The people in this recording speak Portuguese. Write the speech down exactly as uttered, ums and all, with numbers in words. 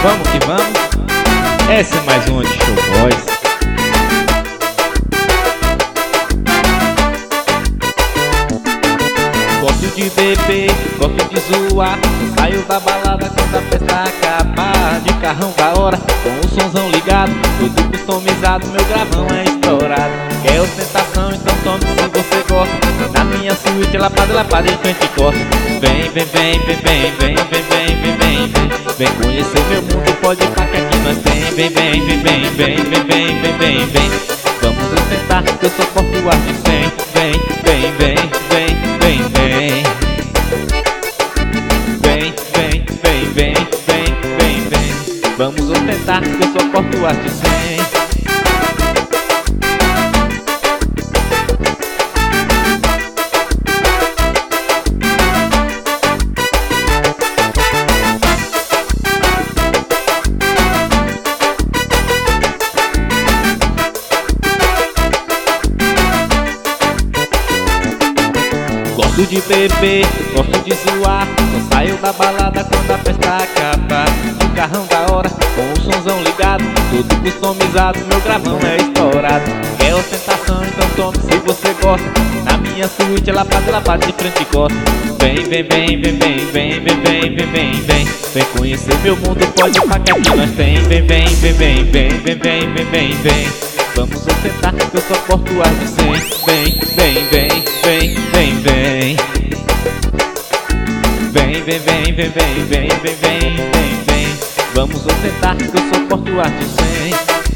Vamos que vamos. Essa é mais uma de Showboys. Gosto de beber, gosto de zoar. Saio da balada quando a festa acabar. De carrão da hora, com o somzão ligado, tudo customizado, meu gravão é estourado. Quer ostentação, então tome se você gosta. Na minha suíte, lapada, lapada em frente e costa. Vem, vem, vem, vem, vem, vem, vem, vem, vem, vem, vem. Vem conhecer meu mundo, pode ir pra que aqui nós tem. Vem, vem, vem, vem, vem, vem, vem, vem, vem, vem. Vamos ostentar, que eu sou portuar de cem. Vem, vem, vem, vem, vem, vem. Vem, vem, vem, vem, vem, vem, vem. Vamos ostentar, que eu sou portuar de cem. Gosto de beber, gosto de zoar. Só saio da balada quando a festa acabar. De carrão da hora, com o somzão ligado, tudo customizado, meu gravão é estourado. Quer ostentação, então tome se você gosta. Na minha suíte, lapada, lapada de frente e costa. Vem, vem, vem, vem, vem, vem, vem, vem, vem, vem, vem. Vem conhecer meu mundo, pode ir pra que aqui nós tem. Vem, vem, vem, vem, vem, vem, vem, vem, vem, vem. Vamos ostentar, que eu sou portuar de cem. Vem, vem, vem, vem, vem, vem. Vem, vem, vem, vem, vem, vem, vem, vem, vem, vem. Vamos ostentar, que eu sou portuar de cem.